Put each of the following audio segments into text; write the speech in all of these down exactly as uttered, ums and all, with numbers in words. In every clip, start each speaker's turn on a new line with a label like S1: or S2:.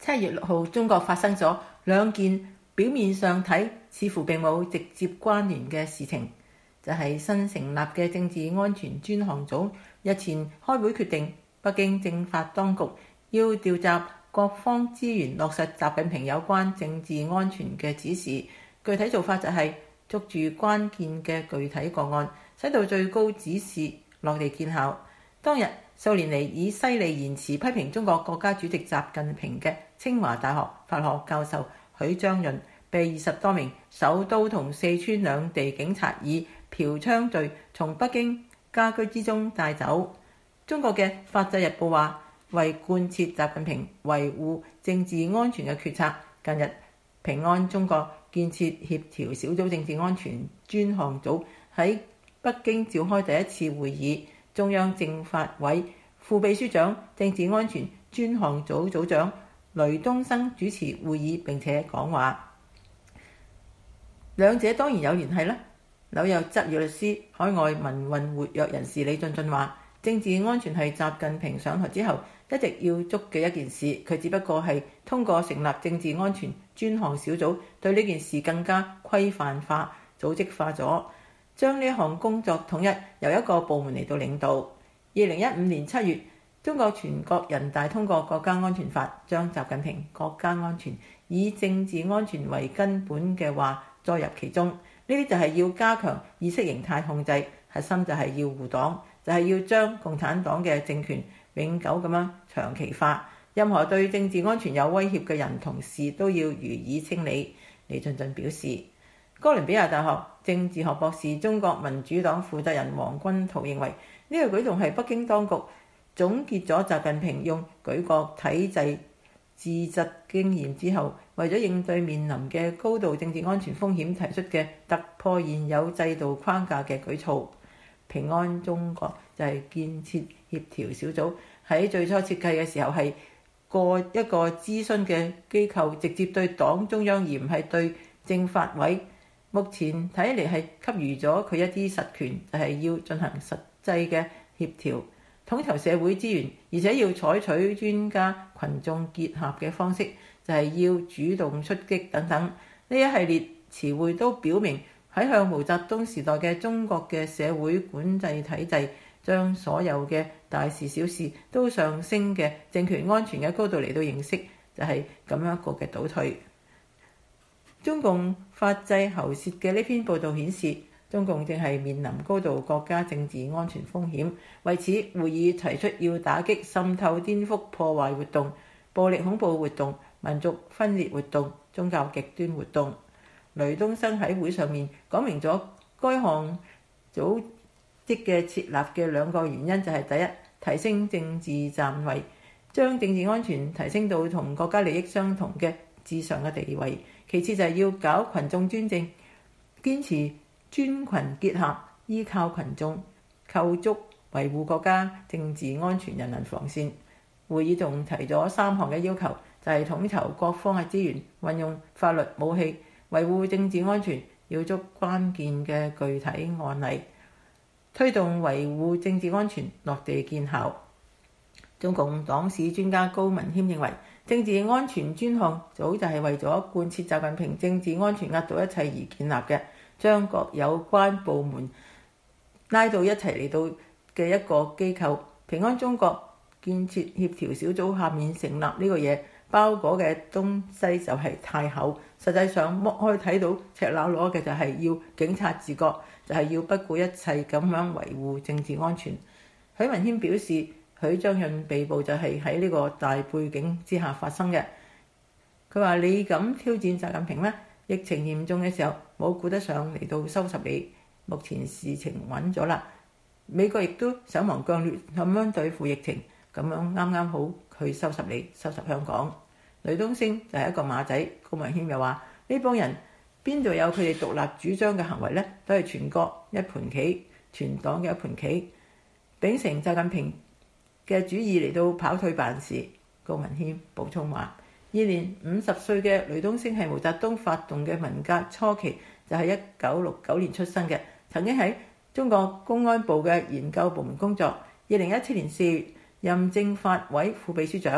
S1: 七月六號，中國發生咗兩件表面上睇似乎並冇直接關聯嘅事情，就係新成立嘅政治安全專項組日前開會決定，北京政法當局要調集各方資源落實習近平有關政治安全嘅指示。具體做法就係捉住關鍵嘅具體個案，使到最高指示落地見效。當日數年嚟以犀利言辭批評中國國家主席習近平嘅清華大學法學教授許章潤被二十多名首都同四川兩地警察以嫖娼罪從北京家居之中帶走。中國嘅《法制日報》話，為貫徹習近平維護政治安全嘅決策，近日平安中國建設協調小組政治安全專項組喺北京召開第一次會議，中央政法委副秘書長、政治安全專項組組長雷東生主持會議並且講話。兩者當然有聯繫啦。紐約執業律師、海外民運活躍人士李俊俊話，政治安全係習近平上台之後一直要捉嘅一件事，佢只不過係通過成立政治安全專項小組，對呢件事更加規範化、組織化咗，將呢項工作統一由一個部門嚟到領導。二零一五年七月，中國全國人大通過國家安全法，將習近平國家安全以政治安全為根本嘅話載入其中。呢啲就係要加強意識形態控制，核心就係要護黨，就係要將共產黨嘅政權永久咁樣長期化。任何對政治安全有威脅嘅人同事都要予以清理。李俊俊表示，哥倫比亞大學政治學博士、中國民主黨負責人黃君濤認為，呢個舉動係北京當局總結咗習近平用舉國體制自治經驗之後，為咗應對面臨嘅高度政治安全風險提出嘅突破現有制度框架嘅舉措。平安中國就係建設協調小組，喺最初設計嘅時候係個一個諮詢嘅機構，直接對黨中央而唔係對政法委。目前睇嚟係給予咗佢一啲實權，就係要進行實際嘅協調，統籌社會資源，而且要採取專家群眾結合嘅方式，就係要主動出擊等等。呢一系列詞彙都表明喺向毛澤東時代嘅中國嘅社會管制體制，將所有嘅大事小事都上升嘅政權安全嘅高度嚟到認識，就係咁樣一個嘅倒退。中共法制喉舌嘅呢篇報導顯示，中共正係面臨高度國家政治安全風險，為此會議提出要打擊滲透、顛覆、破壞活動、暴力恐怖活動、民族分裂活動、宗教極端活動。雷東生喺會上面講明咗該項組織嘅設立嘅兩個原因，就係第一，提升政治站位，將政治安全提升到同國家利益相同嘅至上嘅地位；其次就係要搞群眾專政，堅持專群結合，依靠群眾構築維護國家政治安全人民防線。會議仲提咗三項嘅要求，就係統籌各方嘅資源，運用法律武器維護政治安全，要捉關鍵嘅具體案例，推動維護政治安全落地見效。中共黨史專家高文謙認為，政治安全專項組就係為咗貫徹習近平政治安全壓倒一切而建立嘅，將各有關部門拉到一齊嚟到嘅一個機構。平安中國建設協調小組下面成立呢個嘢，包裹嘅東西就係太厚，實際上剝開睇到赤裸裸嘅就係要警察自覺，就係要不顧一切咁樣維護政治安全。許文謙表示，許章潤被捕就係喺呢個大背景之下發生嘅。佢話：你咁挑戰習近平呢？疫情嚴重嘅時候冇顧得上嚟到收拾你，目前事情穩咗啦，美國亦都手忙腳亂咁樣對付疫情，咁樣啱啱好去收拾你，收拾香港。雷東升就係一個馬仔。高文謙又話：呢幫人邊度有佢哋獨立主張嘅行為呢？都係全國一盤棋，全黨嘅一盤棋，秉承習近平嘅主意嚟到跑腿辦事。高文謙補充話：現年五十歲嘅雷東升係毛澤東發動嘅文革初期，就係一九六九年出生嘅，曾經喺中國公安部嘅研究部門工作。二零一七年四月任政法委副秘書長，二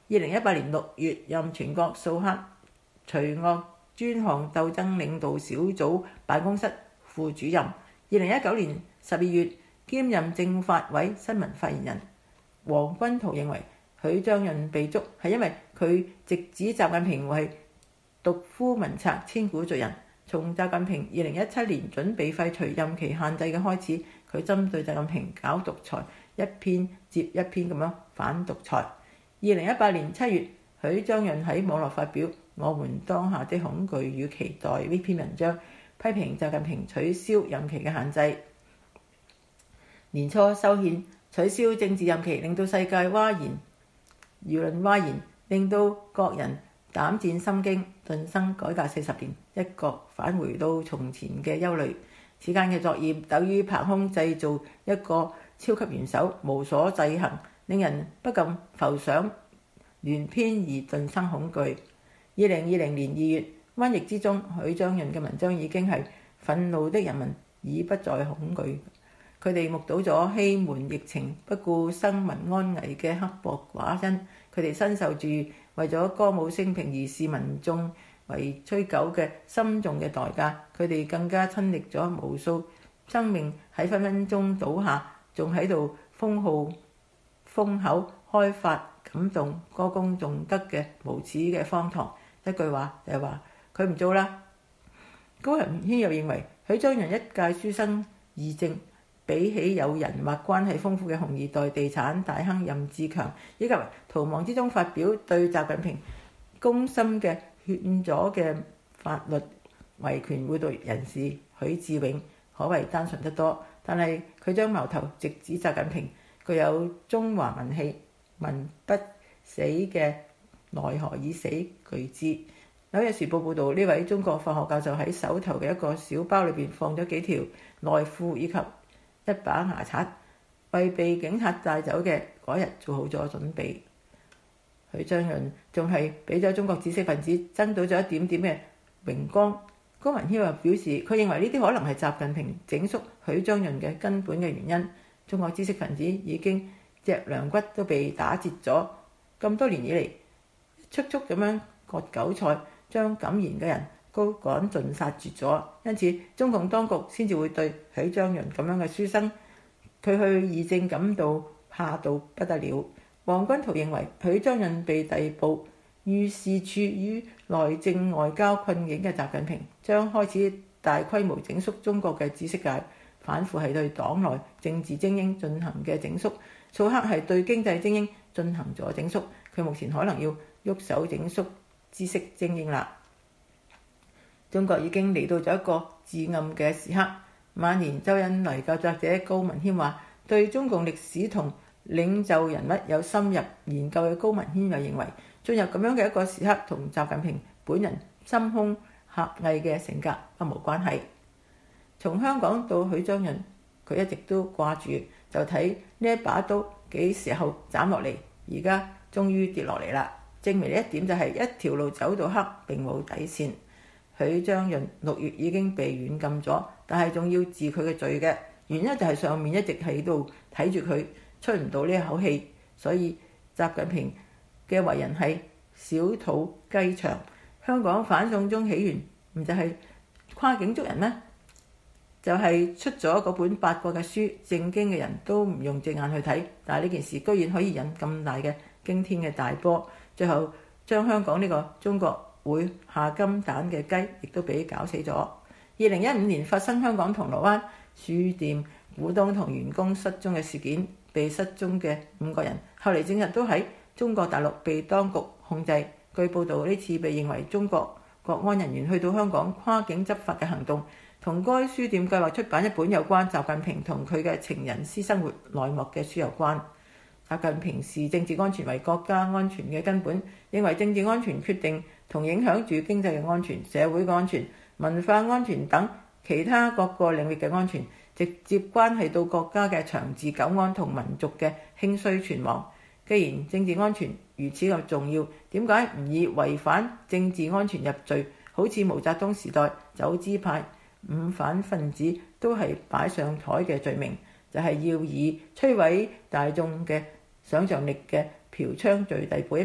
S1: 二零一八年六月任全國掃黑除惡專項鬥爭領導小組辦公室副主任。二零一九年十二月兼任政法委新聞發言人。黃君濤認為許章潤被捉係因為佢直指習近平為獨夫民策千古罪人。從習近平二零一七年準備廢除任期限制嘅開始，佢針對習近平搞獨裁，一篇接一篇咁樣反獨裁。二零一八年七月，許章潤喺網絡發表《我們當下的恐懼與期待》呢篇文章，批評習近平取消任期嘅限制。年初修憲取消政治任期，令到世界譁然，輿論譁然，令到國人膽戰心驚，頓生改革四十年一國返回到從前嘅憂慮。此間嘅作業等於憑空製造一個超級元首，無所制衡，令人不禁浮想聯翩而頓生恐懼。二零二零年二月瘟疫之中，許章潤嘅文章已經係憤怒的人民已不再恐懼，佢哋目睹咗欺瞞疫情、不顧生民安危嘅刻薄寡恩，佢哋身受住為咗歌舞升平而視民眾為吹狗嘅深重嘅代價，佢哋更加親歷咗無數生命喺分分鐘倒下，仲喺度封號封口開發感動歌功頌德嘅無恥嘅荒唐。一句話就係話佢唔做啦。高文軒又認為許章潤一介書生議政，比起有人或關係豐富嘅紅二代地產大亨任志強，以及逃亡之中發表對習近平公心嘅勸阻嘅法律維權會隊人士許志永，可謂單純得多。但係佢將矛頭直指習近平，具有中華民氣、民不死嘅奈何已死巨資。紐約時報報導，呢位中國法學教授喺手頭嘅一個小包裏邊放咗幾條內褲以及一把牙刷，為被警察帶走嘅嗰日做好咗準備。許章潤仲係俾咗中國知識分子爭到咗一點點嘅榮光。高文軒又表示，佢認為呢啲可能係習近平整肅許章潤嘅根本嘅原因。中國知識分子已經脊梁骨都被打折咗，咁多年以嚟速速咁樣割韭菜，將敢言嘅人都趕盡殺絕咗，因此中共當局先至會對許章潤咁樣嘅書生，佢去議政感到怕到不得了。黃君濤認為許章潤被逮捕，預示處於內政外交困境嘅習近平將開始大規模整肅中國嘅知識界，反腐係對黨內政治精英進行嘅整肅，掃黑係對經濟精英進行咗整肅，佢目前可能要喐手整肅知識精英啦。中國已經嚟到咗一個至暗嘅時刻。晚年周恩來教作者高文軒話，對中共歷史同領袖人物有深入研究嘅高文軒又認為，進入咁樣嘅一個時刻同習近平本人心胸狹隘嘅性格不無關係。從香港到許章潤，佢一直都掛住，就睇呢一把刀幾時候斬落嚟，而家終於跌落嚟啦。證明呢一點就係一條路走到黑並冇底線。許章潤六月已經被軟禁咗，但係仲要治佢嘅罪嘅原因就係上面一直喺度睇住佢出唔到呢一口氣，所以習近平嘅為人係小肚雞腸。香港反送中起源唔就係跨境捉人咩？就係、是、出咗嗰本八國嘅書，正經嘅人都唔用隻眼去睇，但係呢件事居然可以引咁大嘅驚天嘅大波，最後將香港呢個中國會下金蛋嘅雞亦都俾搞死咗。二零一五年發生香港銅鑼灣書店股東同員工失蹤嘅事件，被失蹤嘅五個人後嚟證實都喺中國大陸被當局控制。據報道，呢次被認為中國國安人員去到香港跨境執法嘅行動，同該書店計劃出版一本有關習近平同佢嘅情人私生活內幕嘅書有關。習近平視政治安全為國家安全嘅根本，認為政治安全決定同影響住經濟嘅安全、社會嘅安全、文化安全等其他各個領域嘅安全，直接關係到國家嘅長治久安同民族嘅興衰存亡。既然政治安全如此咁重要，點解唔以違反政治安全入罪？好似毛澤東時代走資派五反分子都係擺上台嘅罪名，就係、是、要以摧毀大眾嘅想像力嘅嫖娼罪逮捕一名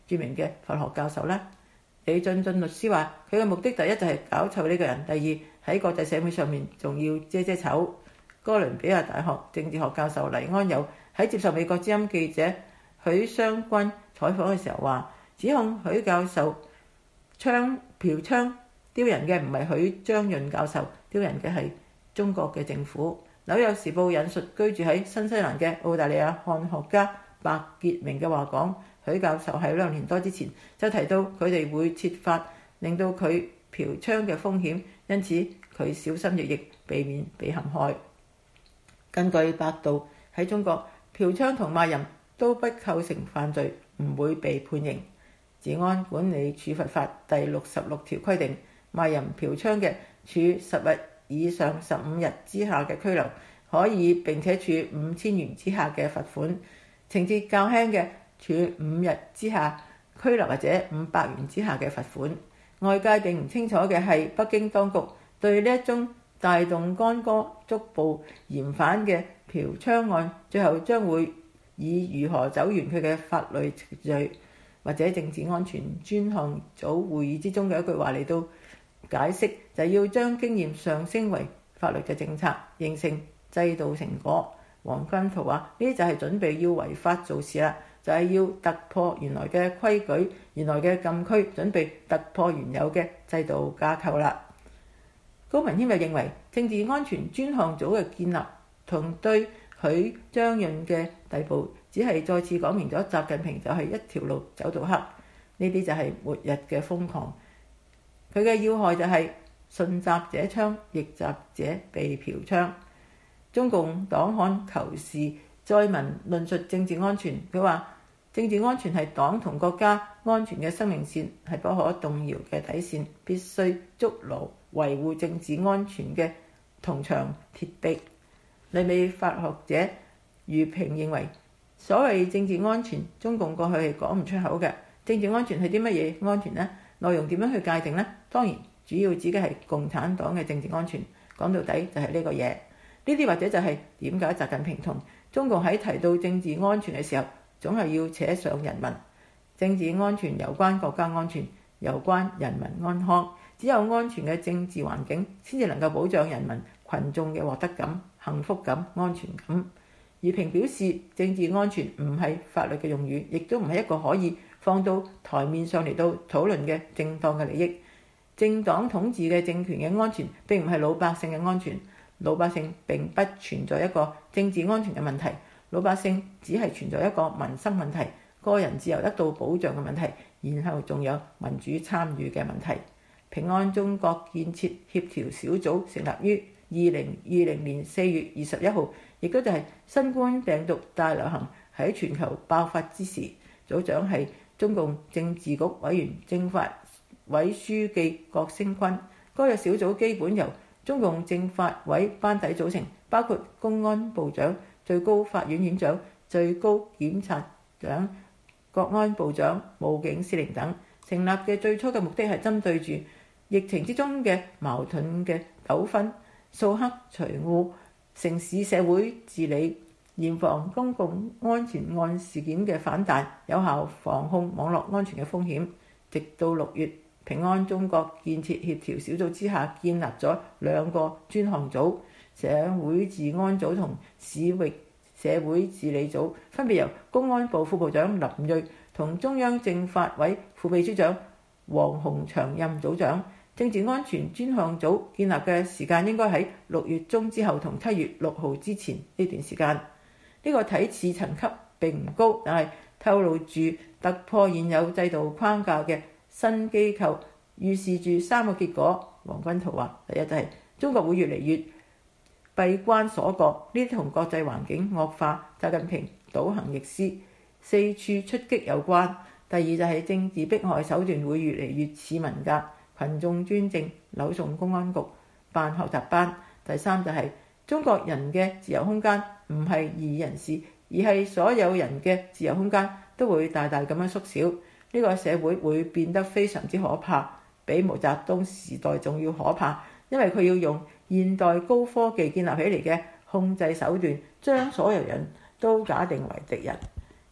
S1: 著名嘅佛學教授呢？李進進律師話：佢嘅目的第一就係搞臭呢個人，第二喺國際社會上面仲要遮遮醜。哥倫比亞大學政治學教授黎安友喺接受美國之音記者許湘軍採訪嘅時候話：指控許教授娼嫖娼丟人嘅唔係許章潤教授，丟人嘅係中國嘅政府。紐約時報引述居住喺新西蘭嘅澳大利亞漢學家白傑明嘅話講，許教授喺兩年多之前就提到佢哋會設法令到佢嫖娼嘅風險，因此佢小心翼翼避免被陷害。根據百度，喺中國嫖娼同賣淫都不構成犯罪，唔會被判刑。治安管理處罰法第六十六條規定，賣淫嫖娼嘅處十日以上十五日之下嘅拘留，可以並且處五千元之下嘅罰款；情節較輕嘅，處五日之下拘留或者五百元之下嘅罰款。外界並唔清楚嘅係，北京當局對呢一宗大動干戈捉捕嫌犯嘅嫖娼案，最後將會以如何走完佢嘅法律程序，或者政治安全專項組會議之中嘅一句話嚟到解釋，就係要將經驗上升為法律嘅政策，形成制度成果。黃君圖話：呢就係準備要違法做事啦，就係要突破原來嘅規矩、原來嘅禁區，準備突破原有嘅制度架構啦。高文謙又認為，政治安全專項組嘅建立同對許章潤嘅逮捕，只係再次講明咗習近平就係一條路走到黑，呢啲就係末日嘅瘋狂。佢嘅要害就係順習者昌，逆習者被嫖娼。中共黨刊求是載文論述政治安全，佢話政治安全係黨同國家安全嘅生命線，係不可動搖嘅底線，必須築牢維護政治安全嘅銅牆鐵壁。旅美法學者余平認為，所謂政治安全，中共過去係講唔出口嘅。政治安全係啲乜嘢安全呢？內容點樣去界定呢？當然主要指嘅係共產黨嘅政治安全。講到底就係呢個嘢。呢啲或者就係點解習近平同中共喺提到政治安全嘅時候，總係要扯上人民。政治安全有關國家安全，有關人民安康。只有安全嘅政治環境，先至能夠保障人民群眾嘅獲得感、幸福感、安全感。余平表示，政治安全唔係法律嘅用語，亦都唔係一個可以放到台面上嚟到討論嘅正當嘅利益。政黨統治嘅政權嘅安全並唔係老百姓嘅安全，老百姓並不存在一個政治安全嘅問題，老百姓只係存在一個民生問題、個人自由得到保障嘅問題，然後仲有民主參與嘅問題。平安中國建設協調小組成立於二零二零年四月二十一號，亦都就係新冠病毒大流行喺全球爆發之時，組長係中共政治局委員、政法委書記郭聲琨。該個小組基本由中共政法委班底組成，包括公安部長、最高法院院長、最高檢察長、國安部長、武警司令等。成立嘅最初嘅目的係針對住疫情之中嘅矛盾嘅糾紛，掃黑除惡、城市社會治理，嚴防公共安全案事件嘅反彈，有效防控網絡安全嘅風險。直到六月，平安中國建設協調小組之下建立咗兩個專項組，社會治安組同市域社會治理組，分別由公安部副部長林銳同中央政法委副秘書長黃鴻祥任組長。政治安全專項組建立嘅時間應該喺六月中之後同七月六號之前呢段時間。呢、這個睇似層級並唔高，但係透露住突破現有制度框架嘅新機構，預示住三個結果。黃君圖話：第一就係、是、中國會越嚟越閉關鎖國，呢啲同國際環境惡化、習近平倒行逆施、四處出擊有關。第二就係、是、政治迫害手段會越嚟越似文革，群眾專政，扭送公安局辦學習班。第三就係、是、中國人嘅自由空間唔係異議人士，而係所有人嘅自由空間都會大大咁樣縮小。呢、這個社會會變得非常之可怕，比毛澤東時代仲要可怕，因為佢要用現代高科技建立起嚟嘅控制手段，將所有人都假定為敵人。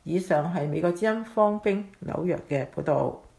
S1: 以上係美國之音方冰紐約嘅報導。